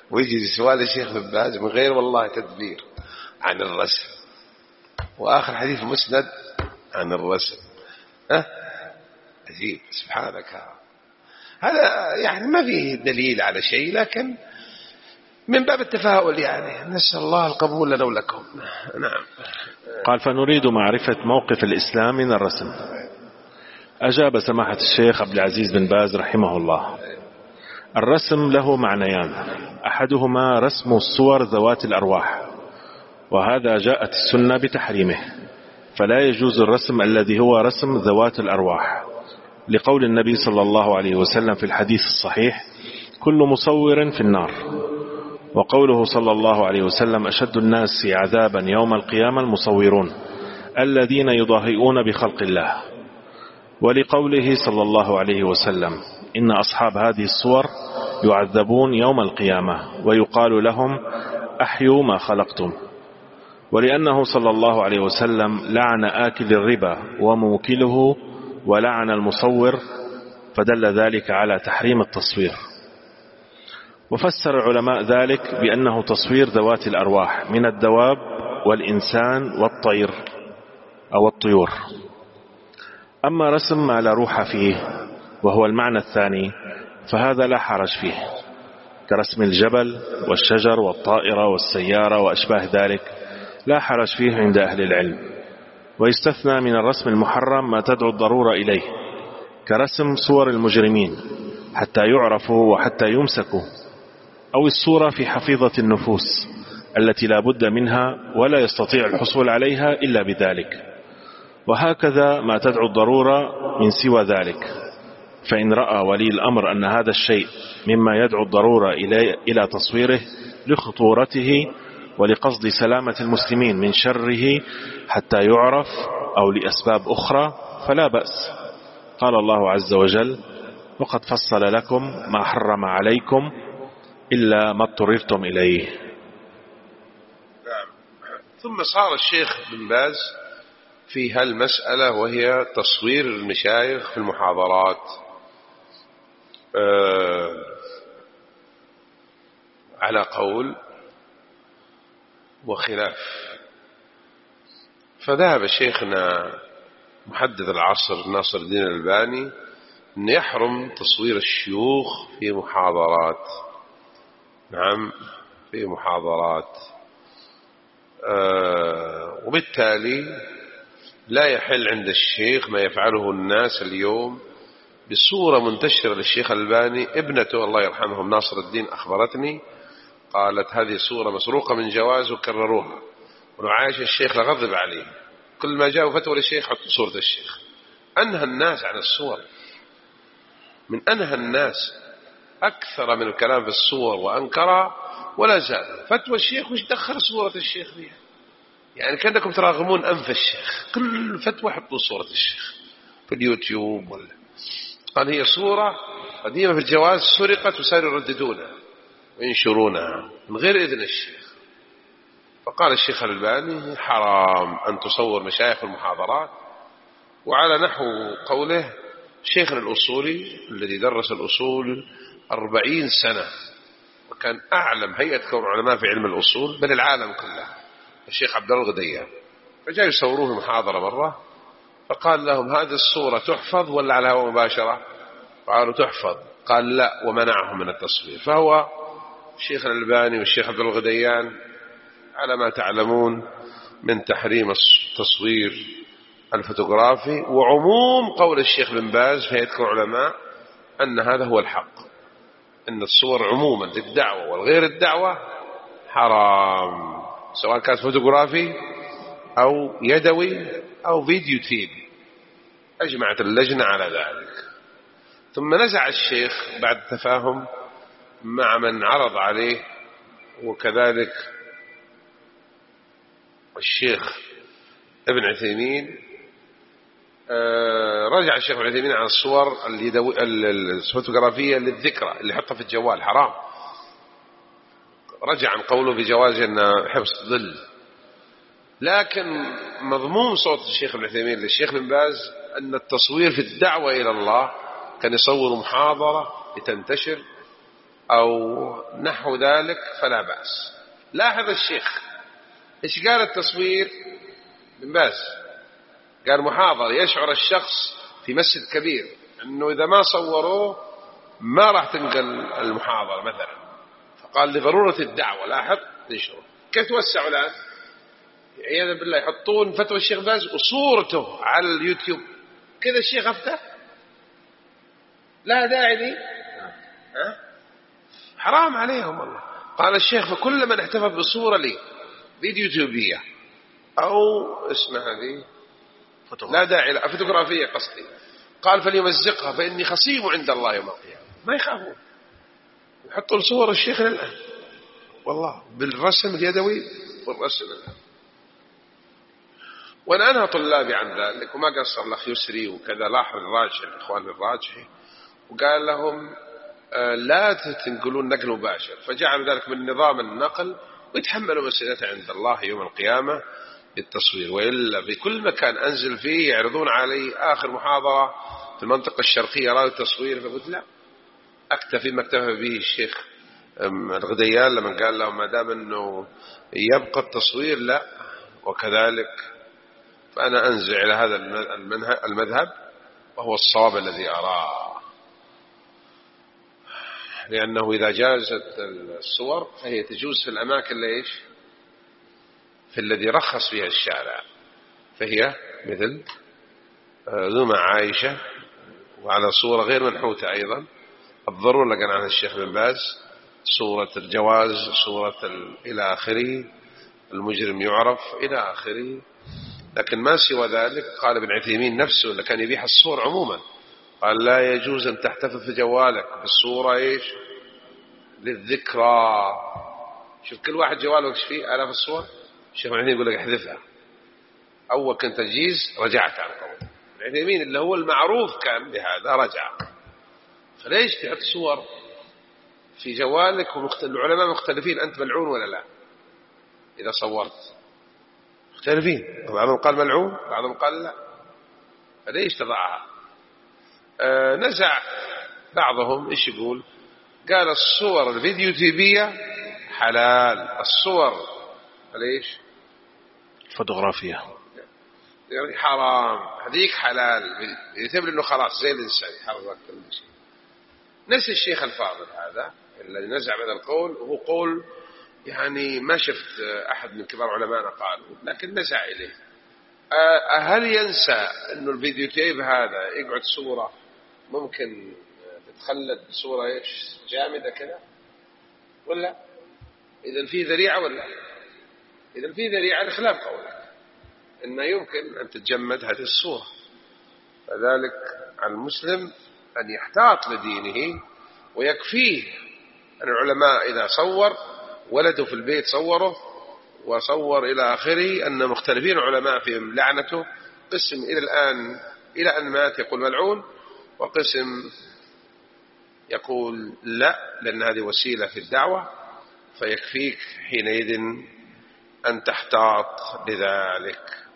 ويجي سؤال الشيخ بن باز من غير والله تدبير عن الرسم، وآخر حديث مسند عن الرسم. عجيب سبحانك. هذا يعني ما فيه دليل على شيء، لكن من باب التفاؤل يعني، نسأل الله القبول لنا ولكم. نعم. قال: فنريد معرفة موقف الإسلام من الرسم. أجاب سماحة الشيخ عبد العزيز بن باز رحمه الله: الرسم له معنيان، أحدهما رسم الصور ذوات الأرواح، وهذا جاءت السنة بتحريمه، فلا يجوز الرسم الذي هو رسم ذوات الأرواح، لقول النبي صلى الله عليه وسلم في الحديث الصحيح: كل مصور في النار. وقوله صلى الله عليه وسلم: أشد الناس عذابا يوم القيامة المصورون الذين يضاهئون بخلق الله. ولقوله صلى الله عليه وسلم: إن أصحاب هذه الصور يعذبون يوم القيامة ويقال لهم: أحيوا ما خلقتم. ولأنه صلى الله عليه وسلم لعن آكل الربا وموكله ولعن المصور، فدل ذلك على تحريم التصوير. وفسر العلماء ذلك بأنه تصوير ذوات الأرواح من الدواب والإنسان والطير أو الطيور. أما رسم ما لا روح فيه وهو المعنى الثاني فهذا لا حرج فيه، كرسم الجبل والشجر والطائرة والسيارة وأشباه ذلك، لا حرج فيه عند أهل العلم. ويستثنى من الرسم المحرم ما تدعو الضرورة إليه، كرسم صور المجرمين حتى يعرفوا وحتى يمسكوا، أو الصورة في حفيظة النفوس التي لا بد منها ولا يستطيع الحصول عليها إلا بذلك. وهكذا ما تدعو الضرورة من سوى ذلك، فإن رأى ولي الأمر أن هذا الشيء مما يدعو الضرورة إلى تصويره لخطورته ولقصد سلامة المسلمين من شره حتى يعرف أو لأسباب أخرى فلا بأس. قال الله عز وجل: وقد فصل لكم ما حرم عليكم إلا ما اضطررتم إليه. ثم صار الشيخ بن باز في هالمسألة، وهي تصوير المشايخ في المحاضرات على قول وخلاف. فذهب شيخنا محدث العصر ناصر الدين الألباني أن يحرم تصوير الشيوخ في محاضرات. نعم، في محاضرات. وبالتالي لا يحل عند الشيخ ما يفعله الناس اليوم بصورة منتشرة للشيخ الألباني. ابنته الله يرحمهم ناصر الدين أخبرتني، قالت هذه صورة مسروقة من جواز وكرروها، ولو عايش الشيخ لغضب عليه، كل ما جاءوا فتوى للشيخ حط صورة الشيخ. أنهى الناس عن الصور، من أنهى الناس أكثر من الكلام في الصور وأنكرها، ولا زال فتوى الشيخ وش دخل صورة الشيخ فيها؟ يعني كأنكم تراغمون أنف الشيخ، كل فتوى حطوا صورة الشيخ في اليوتيوب ولا. قال هي صورة قديمة في الجواز سرقت وصاروا يرددونها وينشرونها من غير إذن الشيخ. فقال الشيخ الألباني حرام أن تصور مشايخ المحاضرات. وعلى نحو قوله شيخنا الأصولي الذي درس الأصول 40 سنة وكان أعلم هيئة كون علماء في علم الأصول بل العالم كله، الشيخ عبد الله الغديان، فجاء يصوروه محاضرة مرة، فقال لهم هذه الصورة تحفظ ولا على هواء مباشرة؟ قالوا تحفظ. قال لا، ومنعهم من التصوير. فهو الشيخ الألباني والشيخ عبد الله الغديان على ما تعلمون من تحريم التصوير الفوتوغرافي. وعموم قول الشيخ بن باز في هيئة العلماء أن هذا هو الحق، أن الصور عموما للدعوة والغير الدعوة حرام، سواء كانت فوتوغرافي أو يدوي أو فيديو تيبي، أجمعت اللجنة على ذلك. ثم نزع الشيخ بعد التفاهم مع من عرض عليه، وكذلك الشيخ ابن عثيمين، رجع الشيخ ابن عثيمين عن الصور الفوتوغرافية للذكرى اللي حطها في الجوال حرام، رجع عن قوله بجواز أن حفظ ظل. لكن مضمون صوت الشيخ ابن عثيمين للشيخ بن باز أن التصوير في الدعوة إلى الله كان يصور محاضرة لتنتشر أو نحو ذلك فلا بأس. لاحظ الشيخ إيش قال التصوير بن باز؟ قال محاضر يشعر الشخص في مسجد كبير أنه إذا ما صوروه ما راح تنقل المحاضرة مثلا، فقال لضرورة الدعوة. لاحظ نشره كيف توسعوا الآن، عياذا بالله يحطون فتوى الشيخ باز وصورته على اليوتيوب كذا. الشيخ أفتح لا داعي لي، حرام عليهم والله. قال الشيخ فكل من احتفظ بصورة لي فيديو يوتيوبية أو اسمها هذه لا داعي لا فوتوغرافية قصدي، قال فليمزقها فإني خصيم عند الله يوم القيامة. ما يخافون، يحطون صور الشيخ الآن والله بالرسم اليدوي والرسم الآن. وأنا أنهى طلابي عن ذلك وما قصر الأخ يسري وكذا، لاحظ الراجح الإخوان الراجحي وقال لهم لا تنقلون نقل مباشر، فجعلوا ذلك من نظام النقل ويتحملوا مسؤوليته عند الله يوم القيامة بالتصوير. وإلا في كل مكان أنزل فيه يعرضون علي آخر محاضرة في المنطقة الشرقية رأوا التصوير، فقلت لا أكتفي ما اكتفى به الشيخ الغديان لما قال لهم ما دام أنه يبقى التصوير لا وكذلك. فأنا أنزع إلى هذا المذهب وهو الصواب الذي أراه، لأنه إذا جازت الصور فهي تجوز في الأماكن ليش في الذي رخص فيها الشارع، فهي مثل ذمع عائشة وعلى صورة غير منحوتة أيضا الضرورة اللي قال عنها الشيخ بن باز، صورة الجواز، صورة إلى آخره، المجرم يعرف إلى آخره. لكن ما سوى ذلك قال ابن عثيمين نفسه اللي كان يبيح الصور عموما قال لا يجوز أن تحتفظ في جوالك بالصورة إيش للذكرى. شوف كل واحد جواله وش فيه آلاف الصور، الشيخ ابن عثيمين يقول لك احذفها. أول كنت تجيز رجعت عن قول ابن عثيمين اللي هو المعروف كان بهذا رجع. فليش تحط صور في جوالك العلماء مختلفين أنت ملعون ولا لا إذا صورت، مختلفين، بعضهم قال ملعون بعضهم قال لا، فليش تضعها؟ نزع بعضهم إيش يقول، قال الصور الفيديو تيبية حلال، الصور ليش فوتوغرافية يعني حرام، هذيك حلال، يعتبر انه خلاص زي الانسان يحرك كل شيء. نفس الشيخ الفاضل هذا الذي نزع هذا القول، وهو قول يعني ما شفت احد من كبار علمائنا قالوا، لكن نزع اليه. هل ينسى انه الفيديو تيب هذا يقعد صورة ممكن تتخلد بصورة ايش جامدة كذا ولا؟ اذا في ذريعة ولا؟ اذا في ذريعة لخلاف قولك إنه يمكن أن تتجمد هذه الصورة. فذلك على المسلم أن يحتاط لدينه، ويكفيه أن العلماء إذا صور ولده في البيت صوره وصور إلى آخره أن مختلفين علماء في لعنته، قسم إلى الآن إلى أن مات يقول ملعون، وقسم يقول لا لأن هذه وسيلة في الدعوة، فيكفيك حينئذ أن تحتاط لذلك.